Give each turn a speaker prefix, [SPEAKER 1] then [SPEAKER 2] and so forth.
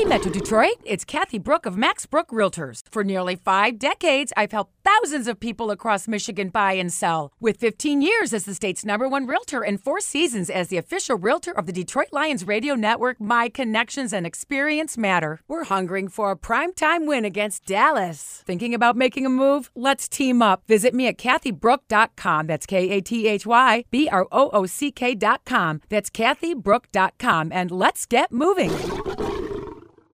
[SPEAKER 1] Metro Detroit, it's Kathy Brook of Max Brook Realtors. For nearly 5 decades, I've helped thousands of people across Michigan buy and sell. With 15 years as the state's #1 realtor and 4 seasons as the official realtor of the Detroit Lions radio network, my connections and experience matter. We're hungering for a primetime win against Dallas. Thinking about making a move? Let's team up. Visit me at kathybrook.com. That's KATHYBROOCK.com. That's kathybrook.com. And let's get moving.